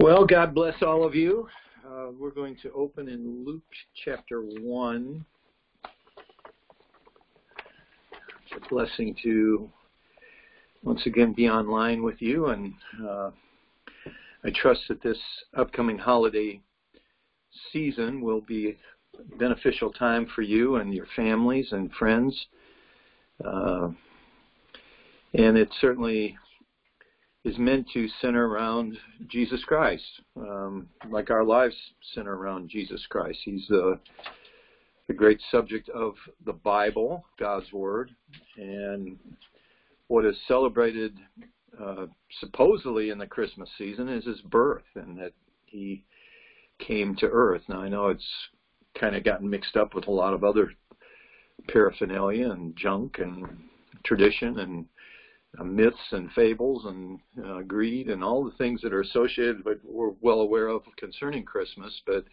Well, God bless all of you. We're going to open in Luke chapter 1. It's a blessing to once again be online with you, and I trust that this upcoming holiday season will be a beneficial time for you and your families and friends. And it certainly is meant to center around Jesus Christ, like our lives center around Jesus Christ. He's the great subject of the Bible, God's Word, and what is celebrated supposedly in the Christmas season is his birth, and that he came to earth. Now, I know it's kind of gotten mixed up with a lot of other paraphernalia and junk and tradition and myths and fables and greed and all the things that are associated, but we're well aware of concerning Christmas. But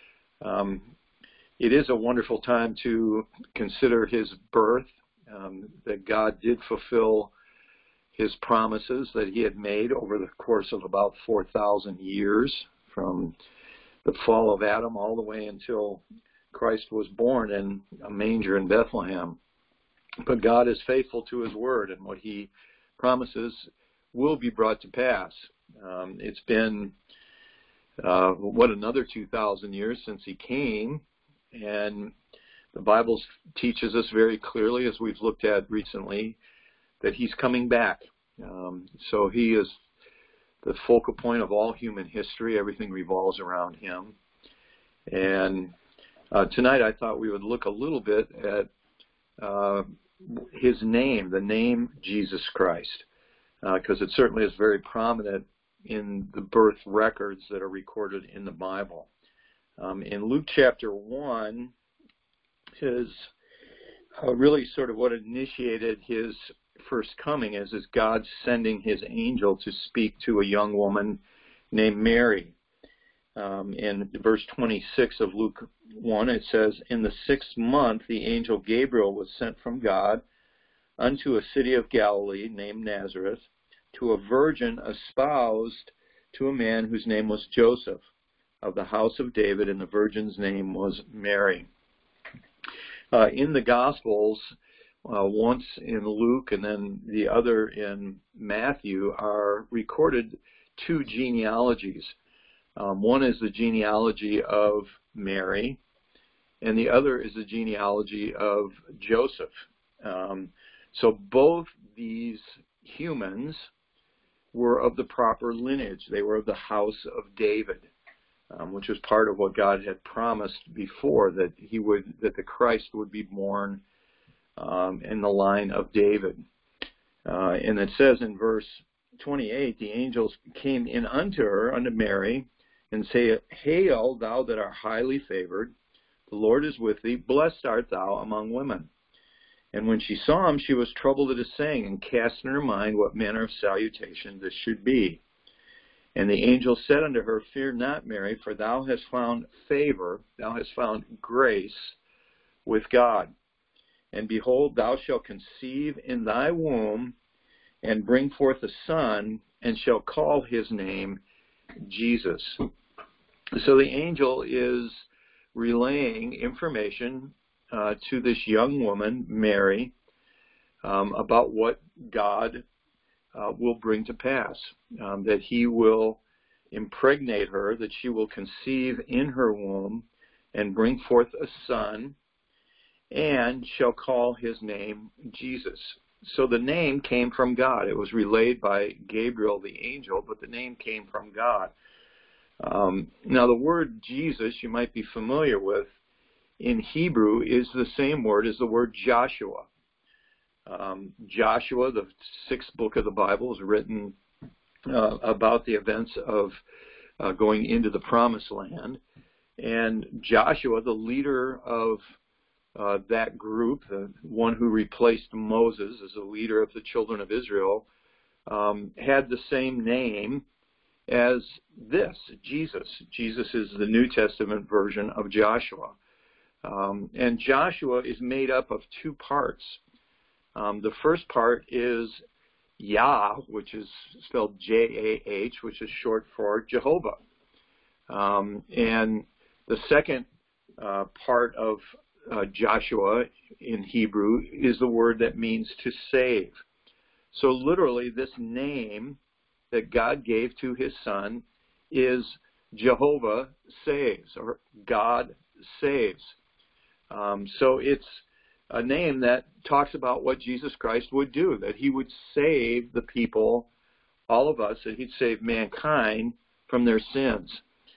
it is a wonderful time to consider his birth, that God did fulfill his promises that he had made over the course of about 4,000 years, from the fall of Adam all the way until Christ was born in a manger in Bethlehem. But God is faithful to his word, and what he promises will be brought to pass. It's been, another 2,000 years since he came, and the Bible teaches us very clearly, as we've looked at recently, that he's coming back. So he is the focal point of all human history. Everything revolves around him. And tonight I thought we would look a little bit at his name, the name Jesus Christ, because it certainly is very prominent in the birth records that are recorded in the Bible. In Luke chapter 1 is really sort of what initiated his first coming, is God sending his angel to speak to a young woman named Mary. In verse 26 of Luke 1, it says, "In the 6th month, the angel Gabriel was sent from God unto a city of Galilee named Nazareth, to a virgin espoused to a man whose name was Joseph, of the house of David, and the virgin's name was Mary." In the Gospels, once in Luke and then the other in Matthew, are recorded two genealogies. One is the genealogy of Mary, and the other is the genealogy of Joseph. So both these humans were of the proper lineage. They were of the house of David, which was part of what God had promised before, that the Christ would be born in the line of David. And it says in verse 28, "The angels came in unto her, unto Mary, and say, Hail, thou that art highly favored, the Lord is with thee, blessed art thou among women. And when she saw him, she was troubled at his saying, and cast in her mind what manner of salutation this should be. And the angel said unto her, Fear not, Mary, for thou hast found favor, thou hast found grace with God. And behold, thou shalt conceive in thy womb, and bring forth a son, and shall call his name Jesus." So the angel is relaying information to this young woman, Mary, about what God will bring to pass, that he will impregnate her, that she will conceive in her womb and bring forth a son, and shall call his name Jesus. So the name came from God. It was relayed by Gabriel the angel, but the name came from God. Now the word Jesus, you might be familiar with, in Hebrew is the same word as the word Joshua. Joshua, the 6th book of the Bible, is written about the events of going into the Promised Land. And Joshua, the leader of that group, the one who replaced Moses as the leader of the children of Israel, had the same name as this, Jesus. Jesus is the New Testament version of Joshua. And Joshua is made up of two parts. The first part is Yah, which is spelled J-A-H, which is short for Jehovah. And the second part of Joshua in Hebrew is the word that means to save. So literally, this name that God gave to his son is Jehovah saves, or God saves. So it's a name that talks about what Jesus Christ would do, that he would save the people, all of us, that he'd save mankind from their sins.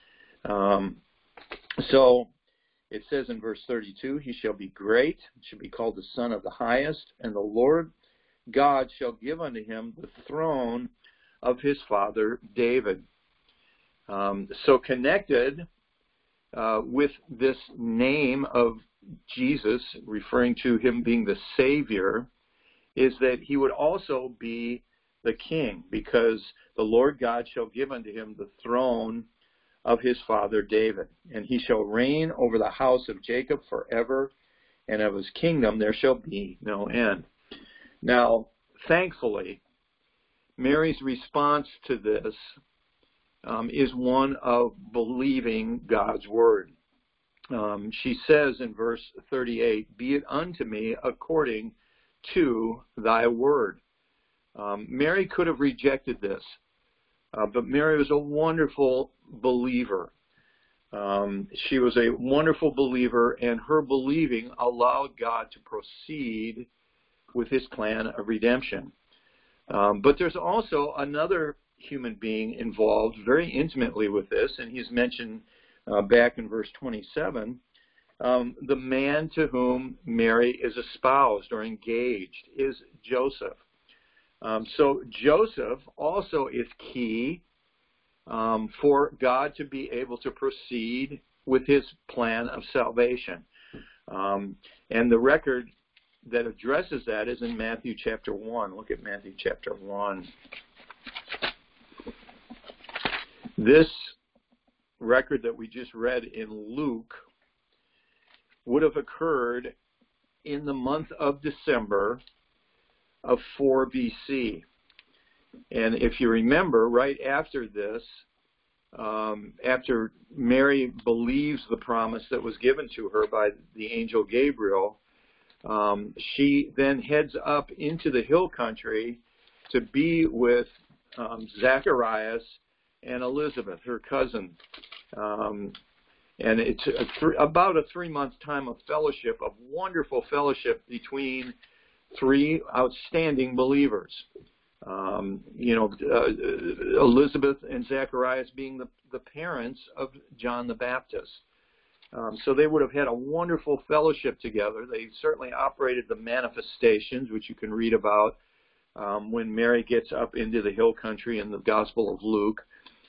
So it says in verse 32, he shall be great, shall be called the Son of the Highest, and the Lord God shall give unto him the throne of his father David. So connected with this name of Jesus, referring to him being the Savior, is that he would also be the King, because the Lord God shall give unto him the throne of his father David, and he shall reign over the house of Jacob forever, and of his kingdom there shall be no end. Now, thankfully, Mary's response to this is one of believing God's word. She says in verse 38, "Be it unto me according to thy word." Mary could have rejected this, but Mary was a wonderful believer. She was a wonderful believer, and her believing allowed God to proceed with his plan of redemption. But there's also another human being involved very intimately with this, and he's mentioned back in verse 27. The man to whom Mary is espoused or engaged is Joseph. So Joseph also is key for God to be able to proceed with his plan of salvation. And the record that addresses that is in Matthew chapter 1. Look at Matthew chapter 1. This record that we just read in Luke would have occurred in the month of December of 4 BC. And if you remember, right after this, after Mary believes the promise that was given to her by the angel Gabriel, she then heads up into the hill country to be with Zacharias and Elizabeth, her cousin. And it's about a 3-month time of fellowship, of wonderful fellowship between three outstanding believers. Elizabeth and Zacharias being the parents of John the Baptist. So they would have had a wonderful fellowship together. They certainly operated the manifestations, which you can read about when Mary gets up into the hill country in the Gospel of Luke.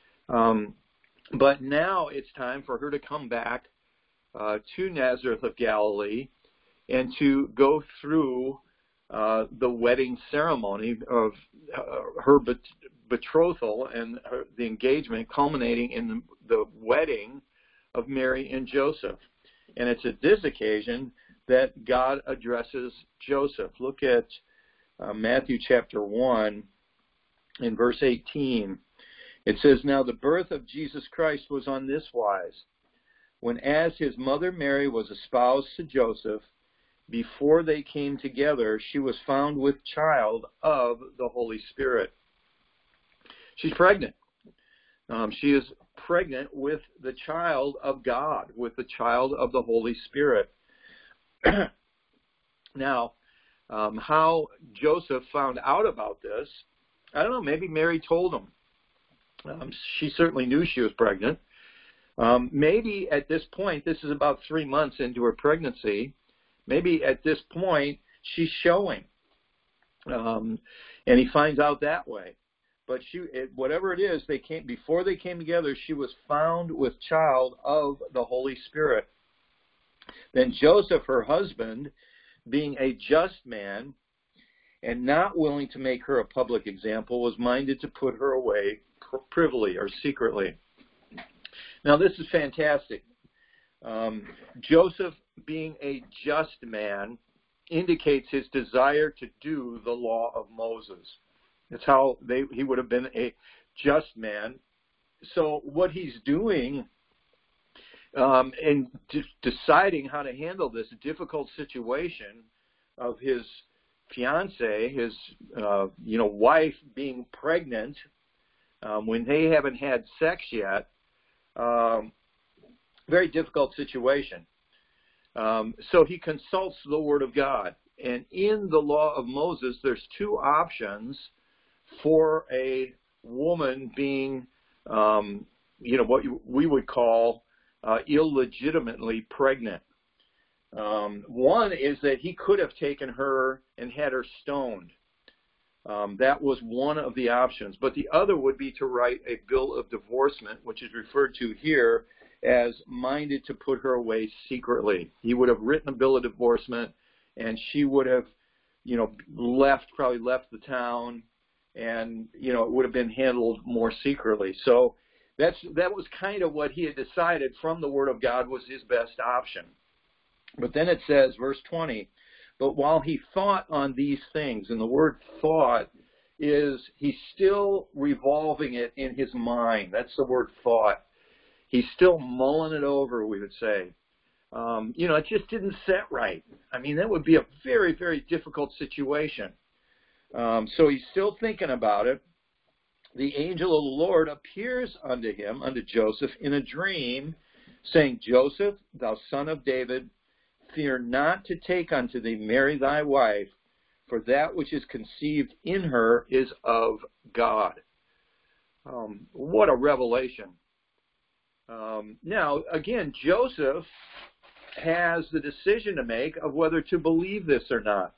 But now it's time for her to come back to Nazareth of Galilee and to go through the wedding ceremony of her betrothal and the engagement culminating in the wedding of Mary and Joseph. And it's at this occasion that God addresses Joseph. Look at Matthew chapter 1 in verse 18. It says, "Now the birth of Jesus Christ was on this wise, when as his mother Mary was espoused to Joseph, before they came together, she was found with child of the Holy Spirit." She's pregnant. She is pregnant with the child of God, with the child of the Holy Spirit. Now, how Joseph found out about this, I don't know, maybe Mary told him. She certainly knew she was pregnant. Maybe at this point, this is about 3 months into her pregnancy, maybe at this point she's showing. And he finds out that way. But whatever it is, before they came together, she was found with child of the Holy Spirit. Then Joseph, her husband, being a just man and not willing to make her a public example, was minded to put her away privily or secretly. Now this is fantastic. Joseph, being a just man, indicates his desire to do the law of Moses. That's how he would have been a just man. So what he's doing in deciding how to handle this difficult situation of his fiance, his wife being pregnant when they haven't had sex yet, very difficult situation. So he consults the Word of God. And in the law of Moses, there's two options for a woman being, what we would call illegitimately pregnant. One is that he could have taken her and had her stoned. That was one of the options. But the other would be to write a bill of divorcement, which is referred to here as minded to put her away secretly. He would have written a bill of divorcement, and she would have, probably left the town, and, it would have been handled more secretly. So that was kind of what he had decided from the Word of God was his best option. But then it says, verse 20, but while he thought on these things, and the word thought is he's still revolving it in his mind. That's the word thought. He's still mulling it over, we would say. It just didn't set right. I mean, that would be a very, very difficult situation. So he's still thinking about it. The angel of the Lord appears unto him, unto Joseph, in a dream, saying, Joseph, thou son of David, fear not to take unto thee Mary thy wife, for that which is conceived in her is of God. What a revelation. Now, again, Joseph has the decision to make of whether to believe this or not.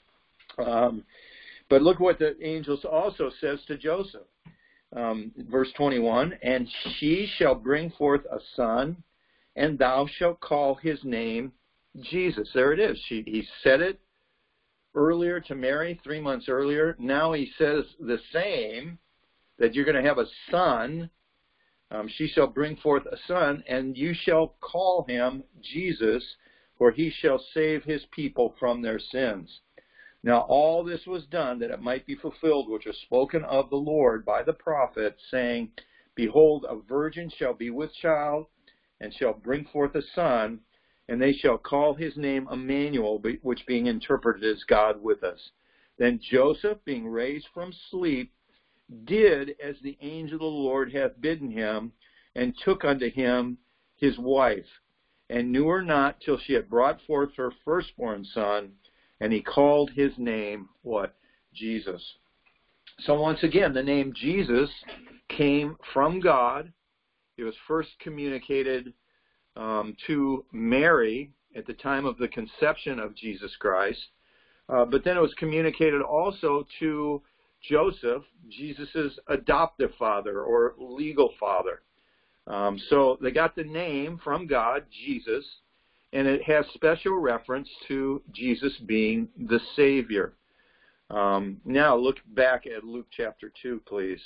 But look what the angel also says to Joseph. Verse 21, and she shall bring forth a son, and thou shalt call his name Jesus. There it is. He said it earlier to Mary, 3 months earlier. Now he says the same, that you're going to have a son. She shall bring forth a son, and you shall call him Jesus, for he shall save his people from their sins. Now all this was done that it might be fulfilled, which was spoken of the Lord by the prophet, saying, behold, a virgin shall be with child, and shall bring forth a son, and they shall call his name Emmanuel, which being interpreted is God with us. Then Joseph, being raised from sleep, did as the angel of the Lord hath bidden him, and took unto him his wife, and knew her not till she had brought forth her firstborn son, and he called his name, what? Jesus. So once again, the name Jesus came from God. It was first communicated to Mary at the time of the conception of Jesus Christ, but then it was communicated also to Joseph, Jesus' adoptive father or legal father. So they got the name from God, Jesus, and it has special reference to Jesus being the Savior. Now look back at Luke chapter 2, please.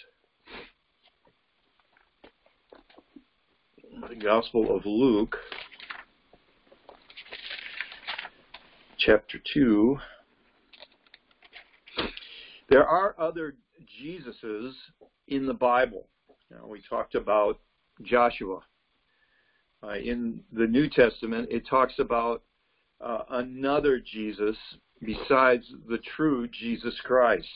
The Gospel of Luke, chapter 2. There are other Jesuses in the Bible. We talked about Joshua. In the New Testament, it talks about another Jesus besides the true Jesus Christ.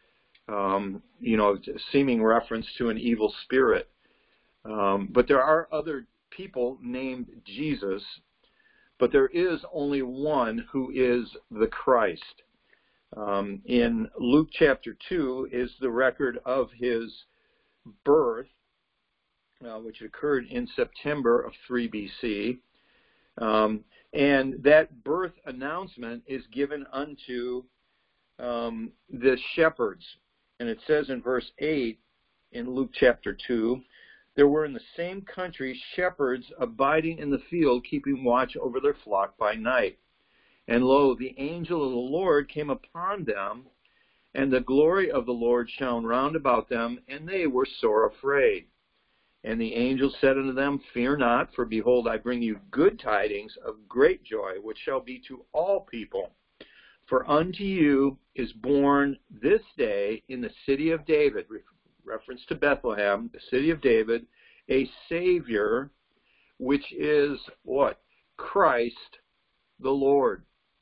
Seeming reference to an evil spirit. But there are other people named Jesus, but there is only one who is the Christ. In Luke chapter 2 is the record of his birth, which occurred in September of 3 BC. And that birth announcement is given unto the shepherds. And it says in verse 8 in Luke chapter 2, there were in the same country shepherds abiding in the field, keeping watch over their flock by night. And lo, the angel of the Lord came upon them, and the glory of the Lord shone round about them, and they were sore afraid. And the angel said unto them, fear not, for behold, I bring you good tidings of great joy, which shall be to all people. For unto you is born this day in the city of David, reference to Bethlehem, the city of David, a Savior, which is what? Christ the Lord.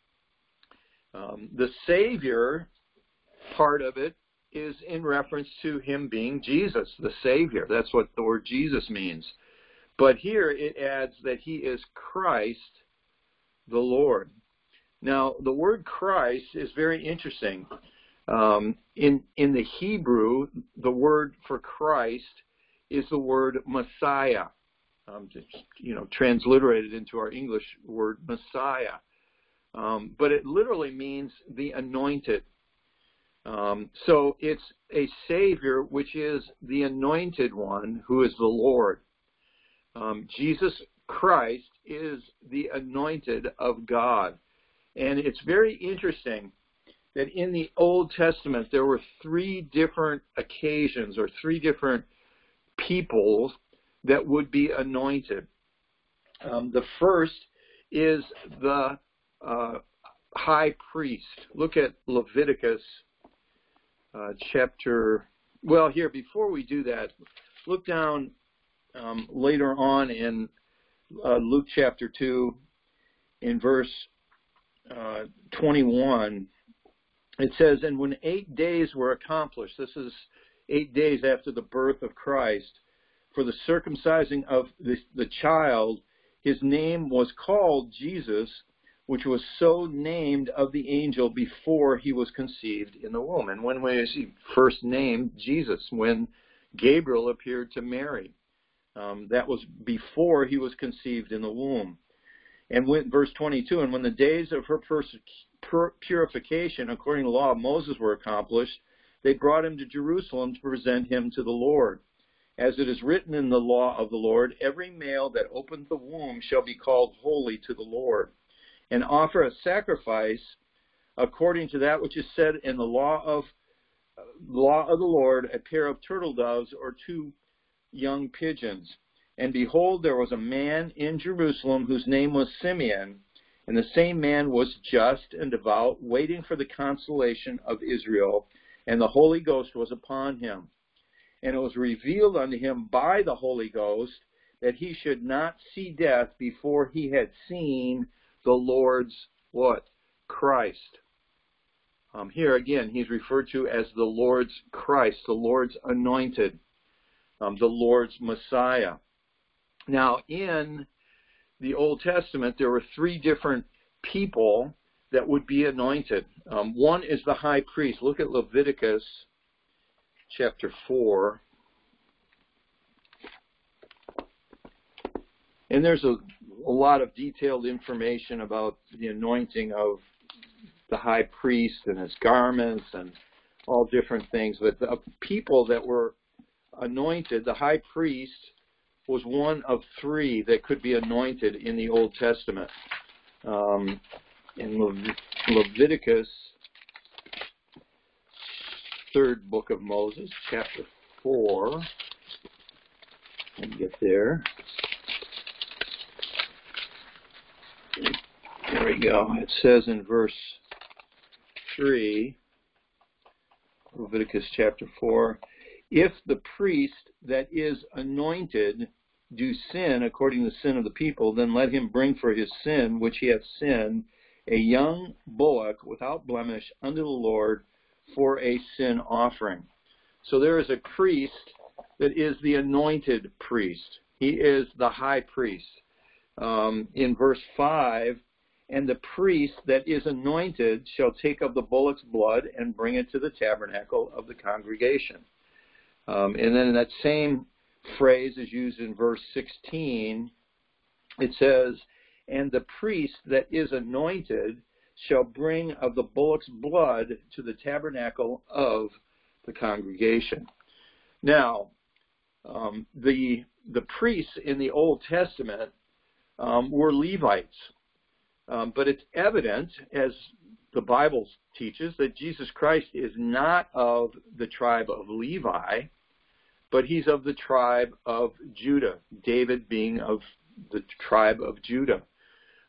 The Savior part of it is in reference to him being Jesus, the Savior. That's what the word Jesus means. But here it adds that he is Christ the Lord. Now, the word Christ is very interesting. In the Hebrew, the word for Christ is the word Messiah, transliterated into our English word Messiah. But it literally means the anointed. So it's a Savior, which is the anointed one, who is the Lord. Jesus Christ is the anointed of God. And it's very interesting that in the Old Testament there were three different occasions or three different peoples that would be anointed. The first is the high priest. Look at Leviticus here, before we do that, look down later on in Luke chapter 2 in verse 21. It says, and when 8 days were accomplished, this is 8 days after the birth of Christ, for the circumcising of the child, his name was called Jesus, which was so named of the angel before he was conceived in the womb. And when was he first named Jesus? When Gabriel appeared to Mary. That was before he was conceived in the womb. And verse 22, and when the days of her purification, according to the law of Moses, were accomplished, they brought him to Jerusalem to present him to the Lord. As it is written in the law of the Lord, every male that opens the womb shall be called holy to the Lord, and offer a sacrifice according to that which is said in the law of the Lord, a pair of turtle doves or 2 young pigeons. And behold, there was a man in Jerusalem whose name was Simeon, and the same man was just and devout, waiting for the consolation of Israel, and the Holy Ghost was upon him. And it was revealed unto him by the Holy Ghost that he should not see death before he had seen the Lord's what? Christ. Here again, he's referred to as the Lord's Christ, the Lord's anointed, the Lord's Messiah. Now, in the Old Testament, there were 3 different people that would be anointed. One is the high priest. Look at Leviticus chapter 4. And there's a lot of detailed information about the anointing of the high priest and his garments and all different things. But the people that were anointed, the high priest was one of 3 that could be anointed in the Old Testament. In Leviticus, 3rd book of Moses, chapter 4. Let me get there. There we go. It says in verse 3, Leviticus chapter 4, if the priest that is anointed do sin according to the sin of the people, then let him bring for his sin which he hath sinned a young bullock without blemish unto the Lord for a sin offering. So there is a priest that is the anointed priest. He is the high priest. In verse 5, and the priest that is anointed shall take of the bullock's blood and bring it to the tabernacle of the congregation. And then that same phrase is used in verse 16. It says, and the priest that is anointed shall bring of the bullock's blood to the tabernacle of the congregation. Now, the priests in the Old Testament were Levites. But it's evident, as the Bible teaches, that Jesus Christ is not of the tribe of Levi, but he's of the tribe of Judah, David being of the tribe of Judah.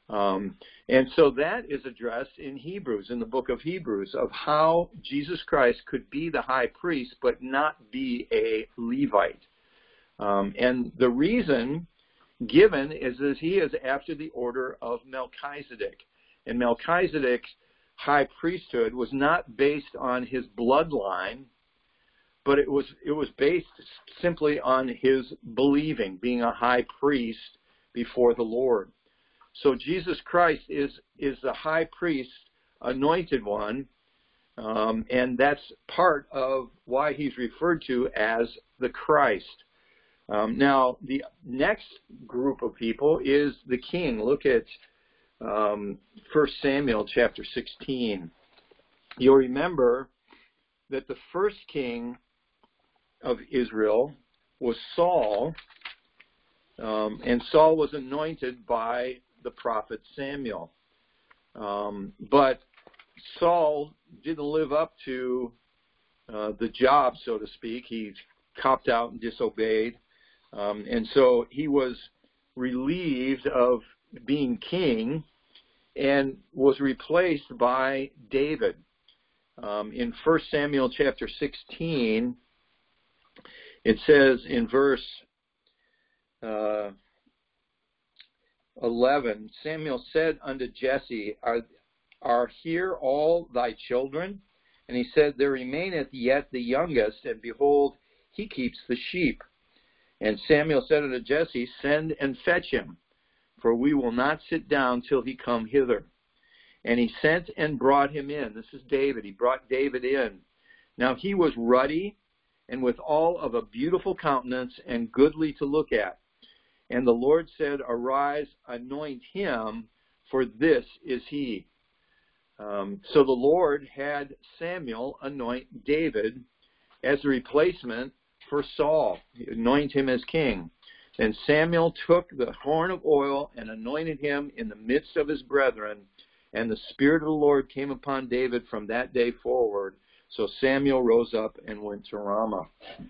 And so that is addressed in Hebrews, in the book of Hebrews, of how Jesus Christ could be the high priest but not be a Levite. And the reason given is that he is after the order of Melchizedek. And Melchizedek's high priesthood was not based on his bloodline, but it was based simply on his believing, being a high priest before the Lord. So Jesus Christ is the high priest, anointed one, and that's part of why he's referred to as the Christ. Now, the next group of people is the king. Look at 1 Samuel chapter 16. You'll remember that the first king of Israel was Saul, and Saul was anointed by the prophet Samuel. But Saul didn't live up to the job, so to speak. He copped out and disobeyed. And so he was relieved of being king and was replaced by David. In 1 Samuel chapter 16, it says in verse 11, Samuel said unto Jesse, Are here all thy children? And he said, There remaineth yet the youngest, and behold, he keeps the sheep. And Samuel said unto Jesse, Send and fetch him, for we will not sit down till he come hither. And he sent and brought him in. This is David. He brought David in. Now he was ruddy, and with all of a beautiful countenance, and goodly to look at. And the Lord said, Arise, anoint him, for this is he. So the Lord had Samuel anoint David as a replacement for Saul, anoint him as king. And Samuel took the horn of oil and anointed him in the midst of his brethren, and the Spirit of the Lord came upon David from that day forward. So Samuel rose up and went to Ramah.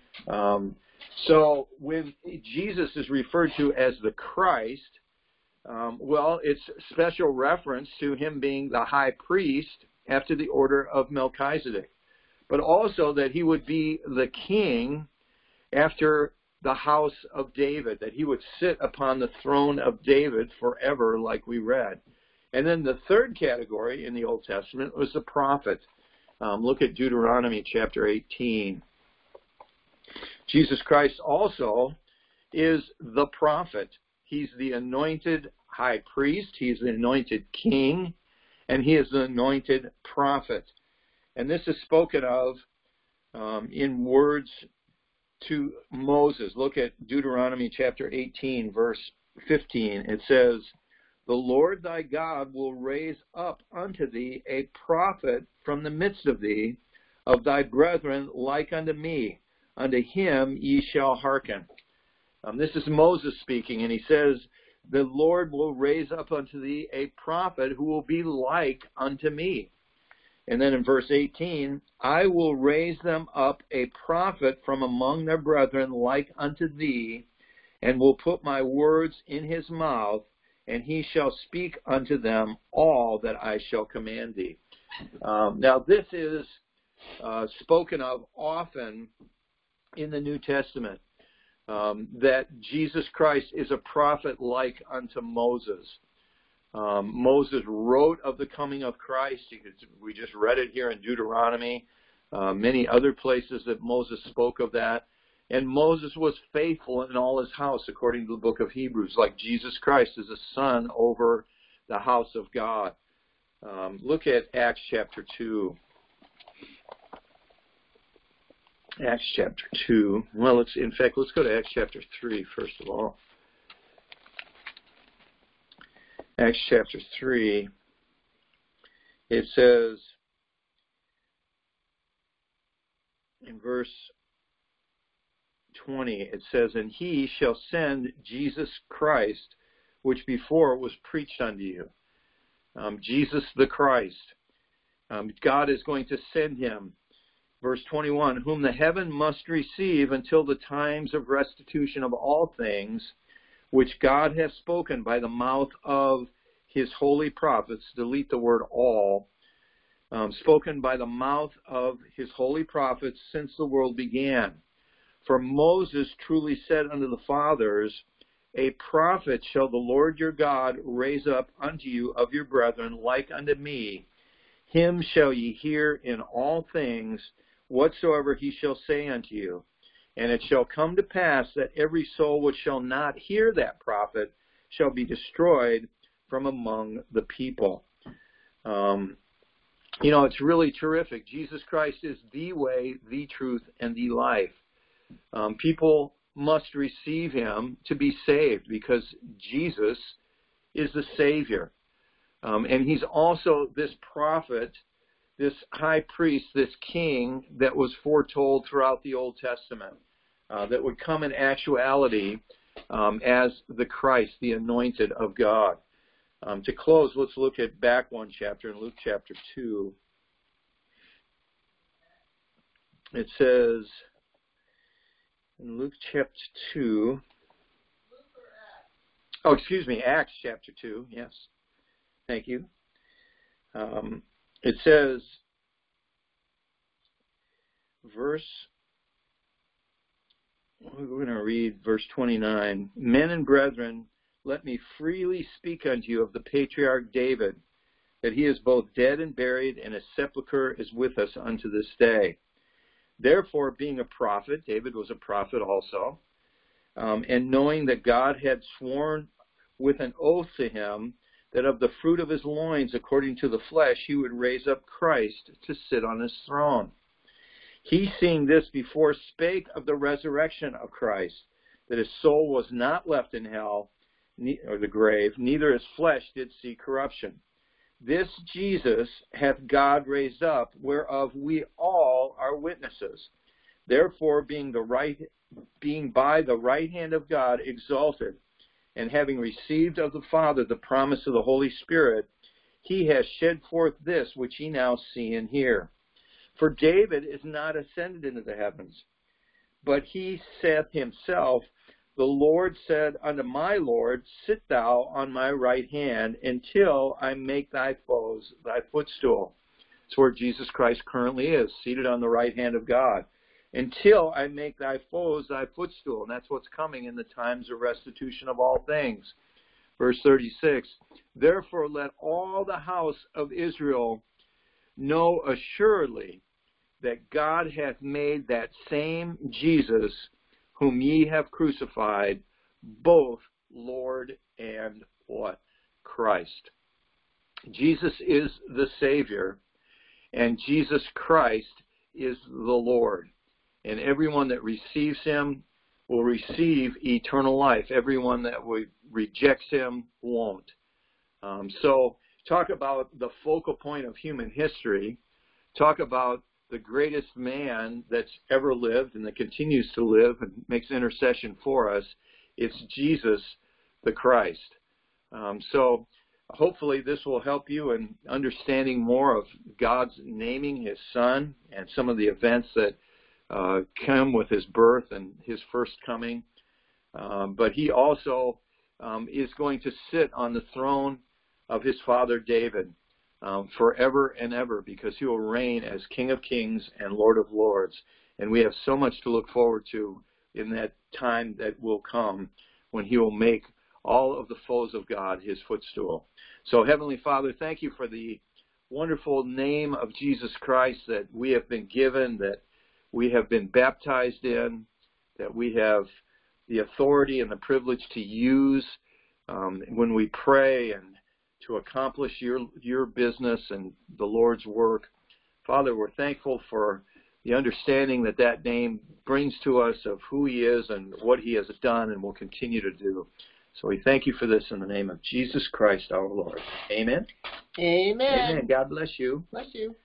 So when Jesus is referred to as the Christ, well, it's special reference to him being the high priest after the order of Melchizedek, but also that he would be the king after the house of David, that he would sit upon the throne of David forever, like we read. And then the third category in the Old Testament was the prophet. Look at Deuteronomy chapter 18. Jesus Christ also is the prophet. He's the anointed high priest, he's the anointed king, and he is the anointed prophet. And this is spoken of in words to Moses. Look at Deuteronomy chapter 18, verse 15. It says, The Lord thy God will raise up unto thee a prophet from the midst of thee, of thy brethren like unto me. Unto him ye shall hearken. This is Moses speaking, and he says, The Lord will raise up unto thee a prophet who will be like unto me. And then in verse 18, I will raise them up a prophet from among their brethren like unto thee, and will put my words in his mouth, and he shall speak unto them all that I shall command thee. Now this is spoken of often in the New Testament, that Jesus Christ is a prophet like unto Moses. Moses wrote of the coming of Christ. We just read it here in Deuteronomy, many other places that Moses spoke of that. And Moses was faithful in all his house, according to the book of Hebrews, like Jesus Christ is a son over the house of God. Look at Acts chapter 2. Acts chapter 2. Well, let's go to Acts chapter 3 first of all. Acts chapter 3, it says in verse 20, it says, And he shall send Jesus Christ, which before was preached unto you. Jesus the Christ. God is going to send him. Verse 21, Whom the heaven must receive until the times of restitution of all things, which God hath spoken by the mouth of his holy prophets, delete the word all, spoken by the mouth of his holy prophets since the world began. For Moses truly said unto the fathers, a prophet shall the Lord your God raise up unto you of your brethren like unto me. Him shall ye hear in all things whatsoever he shall say unto you. And it shall come to pass that every soul which shall not hear that prophet shall be destroyed from among the people. It's really terrific. Jesus Christ is the way, the truth, and the life. People must receive him to be saved because Jesus is the Savior. And he's also this prophet, this high priest, this king that was foretold throughout the Old Testament, that would come in actuality as the Christ, the anointed of God. To close, let's look at back one chapter in Luke chapter 2. It says in Luke chapter 2, Acts chapter 2, yes. Thank you. It says, we're going to read verse 29. Men and brethren, let me freely speak unto you of the patriarch David, that he is both dead and buried, and his sepulchre is with us unto this day. Therefore, being a prophet, David was a prophet also, and knowing that God had sworn with an oath to him that of the fruit of his loins, according to the flesh, he would raise up Christ to sit on his throne. He, seeing this before, spake of the resurrection of Christ, that his soul was not left in hell, or the grave, neither his flesh did see corruption. This Jesus hath God raised up, whereof we all are witnesses. Therefore, being by the right hand of God exalted, and having received of the Father the promise of the Holy Spirit, he has shed forth this which ye now see and hear. For David is not ascended into the heavens, but he saith himself, the Lord said unto my Lord, sit thou on my right hand until I make thy foes thy footstool. That's where Jesus Christ currently is, seated on the right hand of God. Until I make thy foes thy footstool. And that's what's coming in the times of restitution of all things. Verse 36, therefore let all the house of Israel know assuredly that God hath made that same Jesus whom ye have crucified, both Lord and what? Christ. Jesus is the Savior, and Jesus Christ is the Lord. And everyone that receives him will receive eternal life. Everyone that rejects him won't. So talk about the focal point of human history. Talk about the greatest man that's ever lived and that continues to live and makes intercession for us. It's Jesus the Christ. So hopefully this will help you in understanding more of God's naming his Son and some of the events that come with his birth and his first coming. But he also is going to sit on the throne of his father David forever and ever, because he will reign as King of Kings and Lord of Lords. And we have so much to look forward to in that time that will come when he will make all of the foes of God his footstool. So, Heavenly Father, thank you for the wonderful name of Jesus Christ that we have been given, that we have been baptized in, that we have the authority and the privilege to use when we pray and to accomplish your business and the Lord's work. Father, we're thankful for the understanding that that name brings to us of who he is and what he has done and will continue to do. So we thank you for this in the name of Jesus Christ our Lord. Amen. Amen. Amen. God bless you. Bless you.